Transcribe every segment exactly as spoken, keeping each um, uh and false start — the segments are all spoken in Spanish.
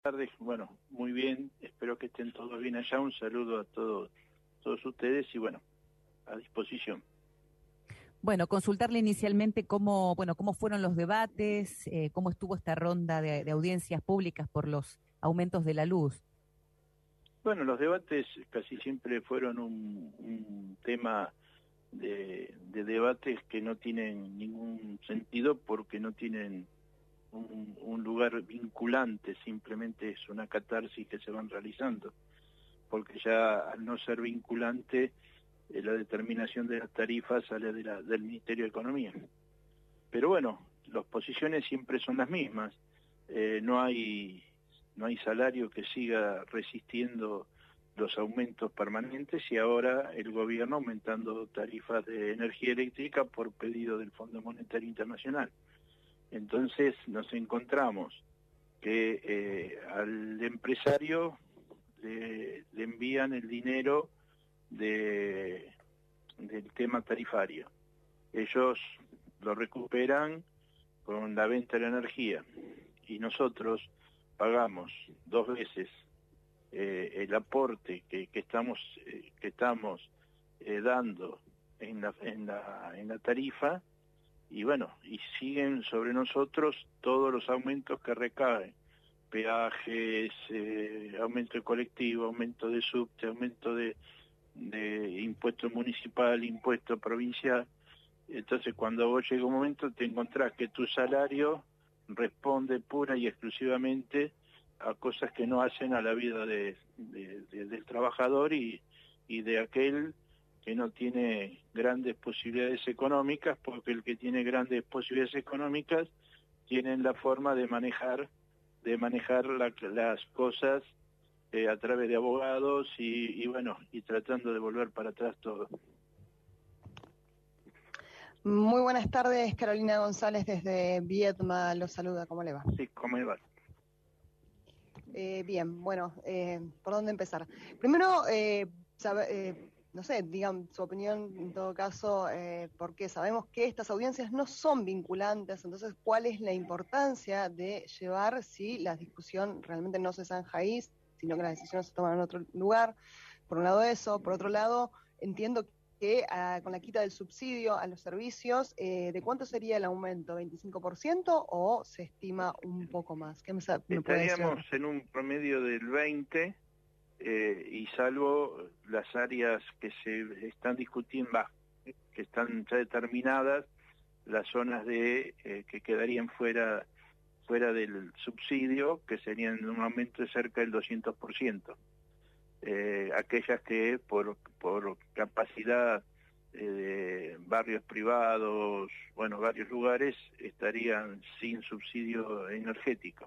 Buenas tardes, bueno, muy bien, espero que estén todos bien allá, un saludo a todos, todos ustedes y bueno, a disposición. Bueno, consultarle inicialmente cómo, bueno, cómo fueron los debates, eh, cómo estuvo esta ronda de, de audiencias públicas por los aumentos de la luz. Bueno, los debates casi siempre fueron un, un tema de, de debates que no tienen ningún sentido porque no tienen un, un lugar vinculante, simplemente es una catarsis que se van realizando, porque ya al no ser vinculante, eh, la determinación de las tarifas sale de la, del Ministerio de Economía. Pero bueno, las posiciones siempre son las mismas, eh, no hay, no hay salario que siga resistiendo los aumentos permanentes y ahora el gobierno aumentando tarifas de energía eléctrica por pedido del Fondo Monetario Internacional. Entonces nos encontramos que eh, al empresario le, le envían el dinero de, del tema tarifario. Ellos lo recuperan con la venta de la energía y nosotros pagamos dos veces eh, el aporte que, que estamos, eh, que estamos eh, dando en la, en, la, en la tarifa. Y bueno, y siguen sobre nosotros todos los aumentos que recaen, peajes, eh, aumento de colectivo, aumento de subte, aumento de, de impuesto municipal, impuesto provincial. Entonces cuando vos llega un momento te encontrás que tu salario responde pura y exclusivamente a cosas que no hacen a la vida de, de, de, del trabajador y, y de aquel que no tiene grandes posibilidades económicas, porque el que tiene grandes posibilidades económicas tienen la forma de manejar de manejar la, las cosas eh, a través de abogados y, y bueno, y tratando de volver para atrás todo. Muy buenas tardes, Carolina González desde Viedma, los saluda, ¿cómo le va? Sí, ¿cómo le va? Eh, bien, bueno, eh, ¿por dónde empezar? Primero, eh, sabe, eh, no sé, digan su opinión en todo caso, eh, porque sabemos que estas audiencias no son vinculantes, entonces, ¿cuál es la importancia de llevar si la discusión realmente no se zanja ahí, sino que las decisiones se toman en otro lugar? Por un lado eso, por otro lado, entiendo que uh, con la quita del subsidio a los servicios, eh, ¿de cuánto sería el aumento? ¿veinticinco por ciento o se estima un poco más? ¿Qué me, me puede decir? Estaríamos en un promedio del veinte por ciento. Eh, y salvo las áreas que se están discutiendo, bah, que están ya determinadas, las zonas de eh, que quedarían fuera fuera del subsidio, que serían un aumento de cerca del doscientos por ciento. Eh, aquellas que por, por capacidad eh, de barrios privados, bueno, varios lugares, estarían sin subsidio energético.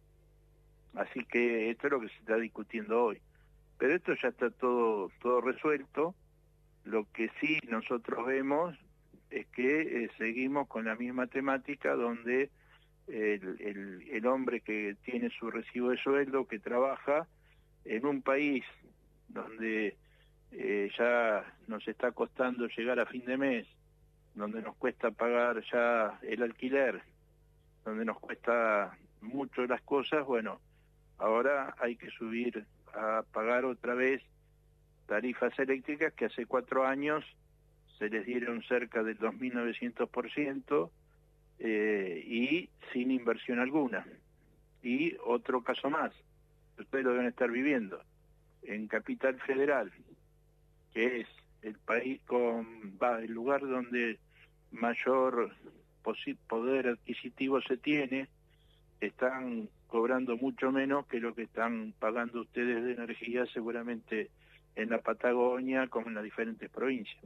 Así que esto es lo que se está discutiendo hoy. Pero esto ya está todo, todo resuelto. Lo que sí nosotros vemos es que eh, seguimos con la misma temática donde el, el, el hombre que tiene su recibo de sueldo, que trabaja en un país donde eh, ya nos está costando llegar a fin de mes, donde nos cuesta pagar ya el alquiler, donde nos cuesta mucho las cosas, bueno, ahora hay que subir a pagar otra vez tarifas eléctricas que hace cuatro años se les dieron cerca del dos mil novecientos por ciento eh, y sin inversión alguna. Y otro caso más, ustedes lo deben estar viviendo, en Capital Federal, que es el país con va, el lugar donde mayor poder adquisitivo se tiene, están cobrando mucho menos que lo que están pagando ustedes de energía seguramente en la Patagonia como en las diferentes provincias.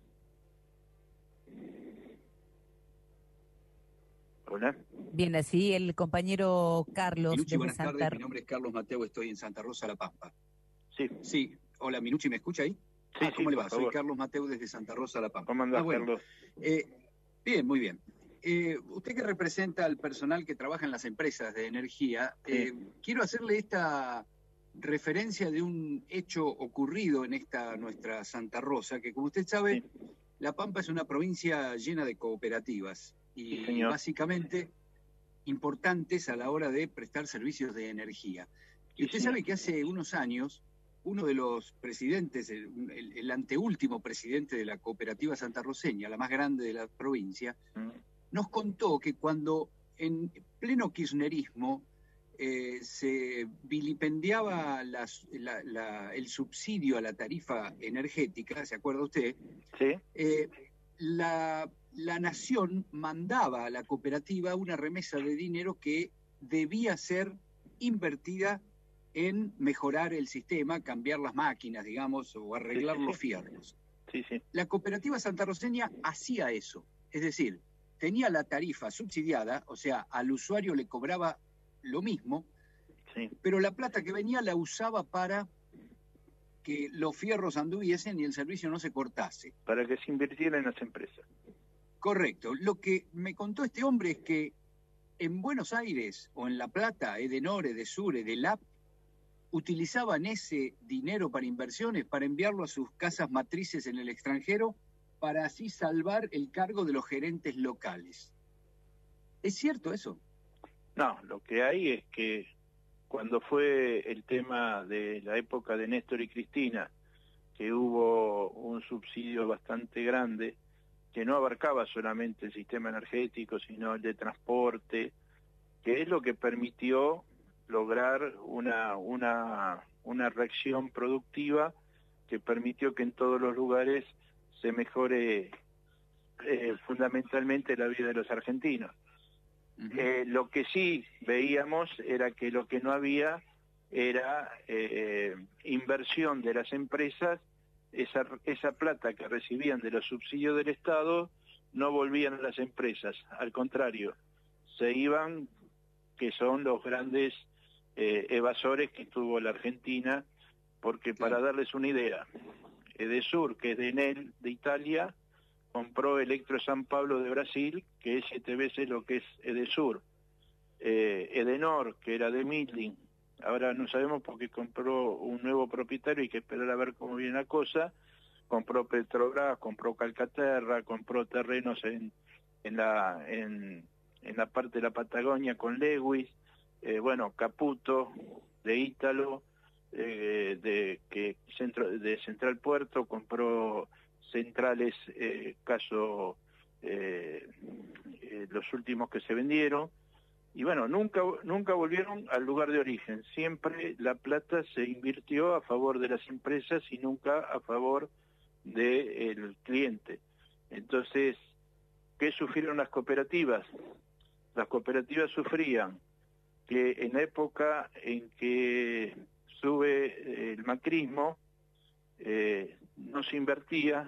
Hola. Bien, así el compañero Carlos Minucci, desde buenas Santa... tardes, mi nombre es Carlos Mateo, estoy en Santa Rosa, La Pampa. Sí. Sí, hola, Minucci, ¿me escucha ahí? Sí, ah, ¿Cómo sí, le va? Soy Carlos Mateo desde Santa Rosa, La Pampa. ¿Cómo andás, ah, bueno. Carlos? Eh, bien, muy bien. Eh, usted que representa al personal que trabaja en las empresas de energía, sí. eh, quiero hacerle esta referencia de un hecho ocurrido en esta nuestra Santa Rosa, que como usted sabe, sí. La Pampa es una provincia llena de cooperativas y sí, básicamente importantes a la hora de prestar servicios de energía. Y usted Sí. sabe que hace unos años, uno de los presidentes, el, el, el anteúltimo presidente de la cooperativa santarroceña, la más grande de la provincia, Mm. nos contó que cuando en pleno kirchnerismo eh, se vilipendiaba las, la, la, el subsidio a la tarifa energética, ¿se acuerda usted? Sí. Eh, la, la nación mandaba a la cooperativa una remesa de dinero que debía ser invertida en mejorar el sistema, cambiar las máquinas, digamos, o arreglar Sí, sí, los sí. fierros. Sí, sí. La cooperativa santarroceña hacía eso, es decir, tenía la tarifa subsidiada, o sea, al usuario le cobraba lo mismo, Sí. pero la plata que venía la usaba para que los fierros anduviesen y el servicio no se cortase. Para que se invirtiera en las empresas. Correcto. Lo que me contó este hombre es que en Buenos Aires o en La Plata, Edenor, Edesur, Edelap, utilizaban ese dinero para inversiones, para enviarlo a sus casas matrices en el extranjero, para así salvar el cargo de los gerentes locales. ¿Es cierto eso? No, lo que hay es que cuando fue el tema de la época de Néstor y Cristina, que hubo un subsidio bastante grande, que no abarcaba solamente el sistema energético, sino el de transporte, que es lo que permitió lograr una, una, una reacción productiva que permitió que en todos los lugares se mejore eh, fundamentalmente la vida de los argentinos. Uh-huh. Eh, lo que sí veíamos era que lo que no había era eh, inversión de las empresas, esa, esa plata que recibían de los subsidios del Estado no volvían a las empresas, al contrario, se iban, que son los grandes eh, evasores que tuvo la Argentina, porque para darles una idea, Edesur, que es de Enel, de Italia, compró Electro San Pablo de Brasil, que es siete veces lo que es Edesur. Eh, Edenor, que era de Midling, ahora no sabemos porque compró un nuevo propietario, hay que esperar a ver cómo viene la cosa, compró Petrobras, compró Calcaterra, compró terrenos en, en, la, en, en la parte de la Patagonia con Lewis, eh, bueno, Caputo, de Ítalo, eh, de, que centro, de Central Puerto, compró centrales, eh, caso eh, eh, los últimos que se vendieron, y bueno, nunca nunca volvieron al lugar de origen, siempre la plata se invirtió a favor de las empresas y nunca a favor del cliente. Entonces, ¿qué sufrieron las cooperativas? Las cooperativas sufrían que en la época en que sube el macrismo, eh, no se invertía,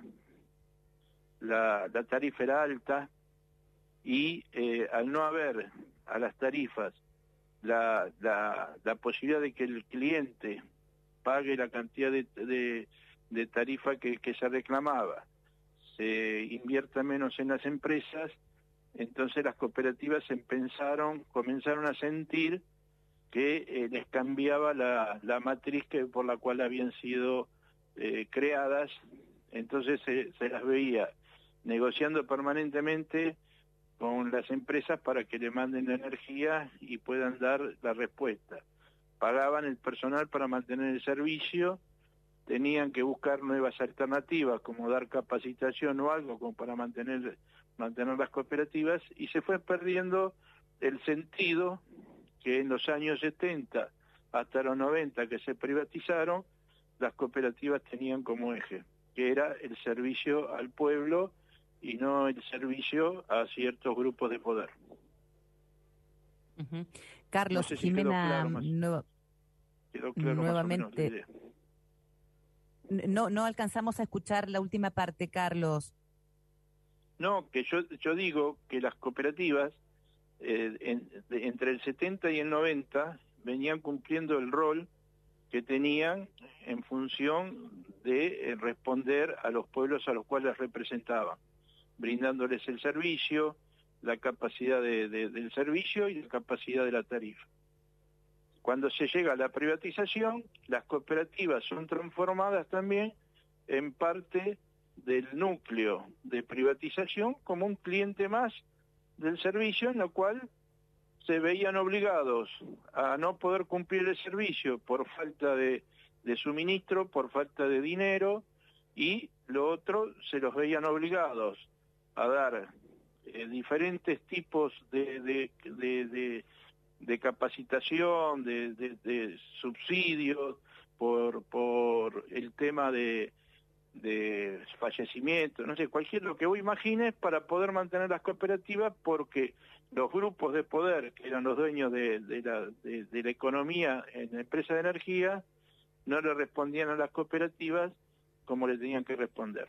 la, la tarifa era alta y eh, al no haber a las tarifas la, la, la posibilidad de que el cliente pague la cantidad de, de, de tarifa que, que se reclamaba, se invierta menos en las empresas, entonces las cooperativas empezaron, comenzaron a sentir que eh, les cambiaba la, la matriz que, por la cual habían sido eh, creadas, entonces se, se las veía negociando permanentemente con las empresas para que le manden la energía y puedan dar la respuesta. Pagaban el personal para mantener el servicio, tenían que buscar nuevas alternativas, como dar capacitación o algo como para mantener, mantener las cooperativas, y se fue perdiendo el sentido que en los años setenta hasta los noventa que se privatizaron, las cooperativas tenían como eje, que era el servicio al pueblo y no el servicio a ciertos grupos de poder. Uh-huh. Carlos, no sé si Jimena, quedó claro más, nueva, quedó claro nuevamente. Más o menos la idea. No, no alcanzamos a escuchar la última parte, Carlos. No, que yo, yo digo que las cooperativas eh, en, de, entre el setenta y el noventa venían cumpliendo el rol que tenían en función de eh, responder a los pueblos a los cuales representaban, brindándoles el servicio, la capacidad de, de, del servicio y la capacidad de la tarifa. Cuando se llega a la privatización, las cooperativas son transformadas también en parte del núcleo de privatización como un cliente más del servicio, en lo cual se veían obligados a no poder cumplir el servicio por falta de, de suministro, por falta de dinero, y lo otro, se los veían obligados a dar eh, diferentes tipos de, de, de, de, de capacitación, de, de, de subsidios, por, por el tema de, de fallecimiento, no sé, cualquier lo que vos imagines para poder mantener las cooperativas, porque los grupos de poder, que eran los dueños de, de, la, de, de la economía en la empresa de energía, no le respondían a las cooperativas como le tenían que responder.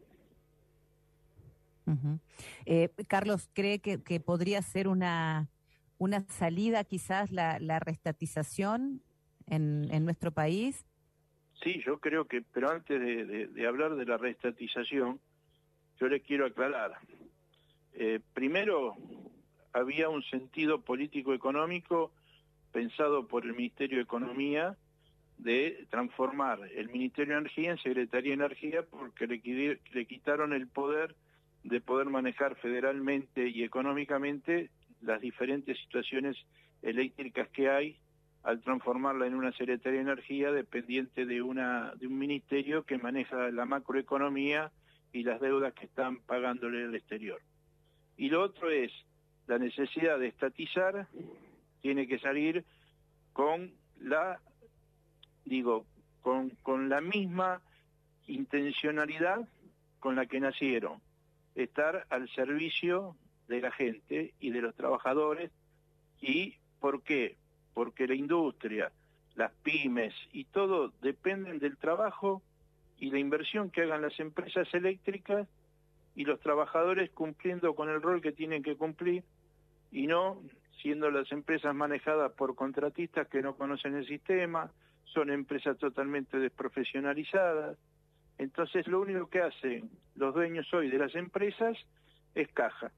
Uh-huh. eh, Carlos, ¿cree que, que podría ser una, una salida quizás la, la reestatización en, en nuestro país? Sí, yo creo que, pero antes de, de, de hablar de la reestatización, yo les quiero aclarar. Eh, primero, había un sentido político-económico pensado por el Ministerio de Economía de transformar el Ministerio de Energía en Secretaría de Energía, porque le, le quitaron el poder de poder manejar federalmente y económicamente las diferentes situaciones eléctricas que hay, al transformarla en una Secretaría de Energía dependiente de una de un ministerio que maneja la macroeconomía y las deudas que están pagándole al exterior. Y lo otro es la necesidad de estatizar, tiene que salir con la, digo, con, con la misma intencionalidad con la que nacieron, estar al servicio de la gente y de los trabajadores. ¿Y por qué? Porque la industria, las pymes y todo dependen del trabajo y la inversión que hagan las empresas eléctricas, y los trabajadores cumpliendo con el rol que tienen que cumplir, y no siendo las empresas manejadas por contratistas que no conocen el sistema, son empresas totalmente desprofesionalizadas. Entonces lo único que hacen los dueños hoy de las empresas es caja.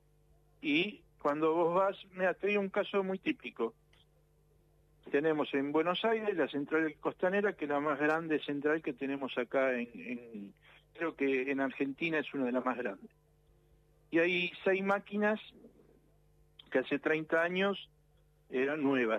Y cuando vos vas, mira, te doy un caso muy típico. Tenemos en Buenos Aires la central costanera, que es la más grande central que tenemos acá en, en creo que en Argentina es una de las más grandes. Y hay seis máquinas que hace treinta años eran nuevas.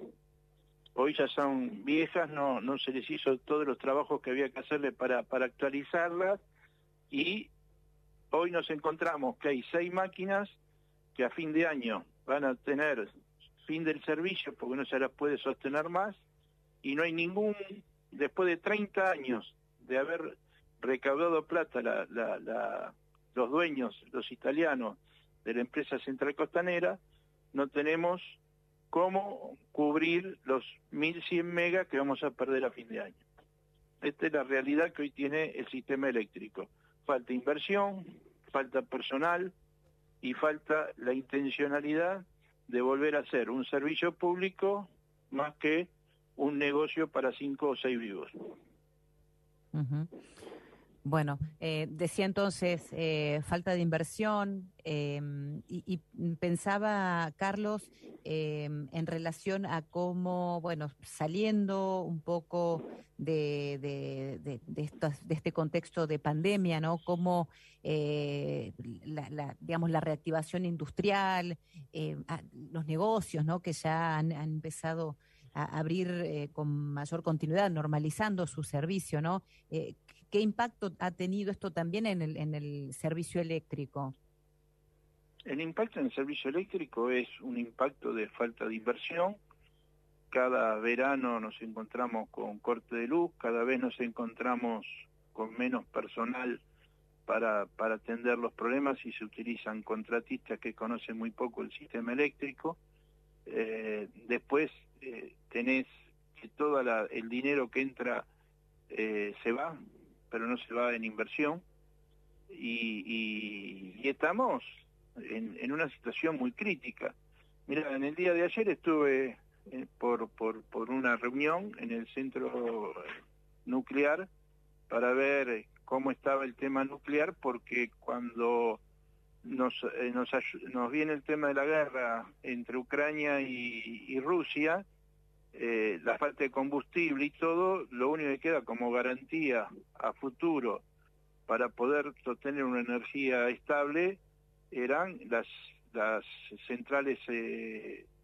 Hoy ya son viejas, no, no se les hizo todos los trabajos que había que hacerle para, para actualizarlas, y hoy nos encontramos que hay seis máquinas que a fin de año van a tener fin del servicio porque no se las puede sostener más, y no hay ningún, después de treinta años de haber recaudado plata la, la, la, los dueños, los italianos de la empresa Central Costanera, no tenemos cómo cubrir los mil cien megas que vamos a perder a fin de año. Esta es la realidad que hoy tiene el sistema eléctrico. Falta inversión, falta personal y falta la intencionalidad de volver a ser un servicio público más que un negocio para cinco o seis vivos. Uh-huh. Bueno, eh, decía entonces eh, falta de inversión eh, y, y pensaba, Carlos, eh, en relación a cómo, bueno, saliendo un poco de, de, de, de, estos, de este contexto de pandemia, ¿no? Cómo eh, la, la, digamos, la reactivación industrial, eh, a, los negocios, ¿no? Que ya han, han empezado a abrir eh, con mayor continuidad, normalizando su servicio, ¿no? Eh, ¿Qué impacto ha tenido esto también en el, en el servicio eléctrico? El impacto en el servicio eléctrico es un impacto de falta de inversión. Cada verano nos encontramos con corte de luz, cada vez nos encontramos con menos personal para, para atender los problemas, y se utilizan contratistas que conocen muy poco el sistema eléctrico. Eh, después eh, tenés que todo la, el dinero que entra eh, se va, pero no se va en inversión, y, y, y estamos en, en una situación muy crítica. Mira, en el día de ayer estuve eh, por, por, por una reunión en el centro nuclear para ver cómo estaba el tema nuclear, porque cuando nos, eh, nos, nos viene el tema de la guerra entre Ucrania y, y Rusia, Eh, la falta de combustible y todo, lo único que queda como garantía a futuro para poder sostener una energía estable eran las, las centrales eh,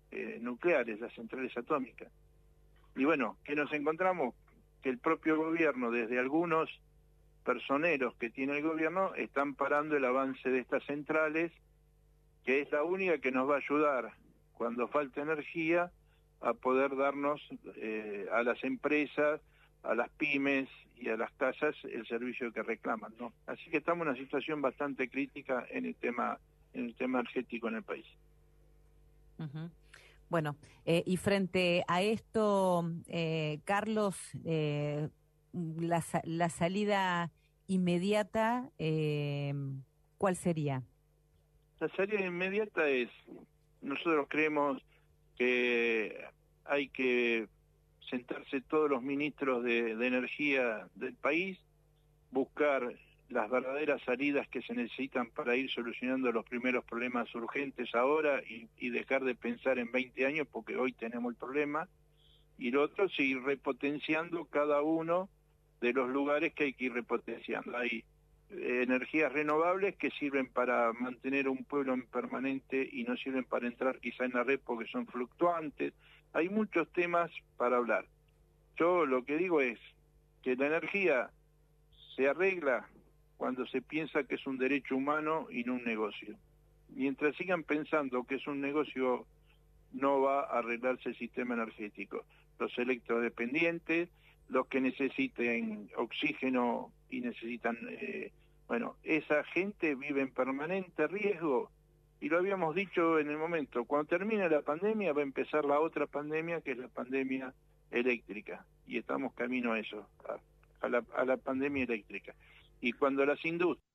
eh, nucleares, las centrales atómicas. Y bueno, ¿qué nos encontramos? Que el propio gobierno, desde algunos personeros que tiene el gobierno, están parando el avance de estas centrales, que es la única que nos va a ayudar cuando falte energía a poder darnos eh, a las empresas, a las pymes y a las casas el servicio que reclaman, ¿no? Así que estamos en una situación bastante crítica en el tema en el tema energético en el país. Uh-huh. Bueno, eh, y frente a esto, eh, Carlos, eh, la, la salida inmediata, eh, ¿cuál sería? La salida inmediata es, nosotros creemos que hay que sentarse todos los ministros de, de energía del país, buscar las verdaderas salidas que se necesitan para ir solucionando los primeros problemas urgentes ahora y, y dejar de pensar en veinte años porque hoy tenemos el problema, y lo otro, seguir repotenciando cada uno de los lugares que hay que ir repotenciando. Hay eh, energías renovables que sirven para mantener un pueblo en permanente y no sirven para entrar quizá en la red porque son fluctuantes. Hay muchos temas para hablar. Yo lo que digo es que la energía se arregla cuando se piensa que es un derecho humano y no un negocio. Mientras sigan pensando que es un negocio, no va a arreglarse el sistema energético. Los electrodependientes, los que necesiten oxígeno y necesitan... Eh, bueno, esa gente vive en permanente riesgo, y lo habíamos dicho en el momento, cuando termine la pandemia va a empezar la otra pandemia, que es la pandemia eléctrica, y estamos camino a eso, a, a, la, a la pandemia eléctrica. Y cuando las industrias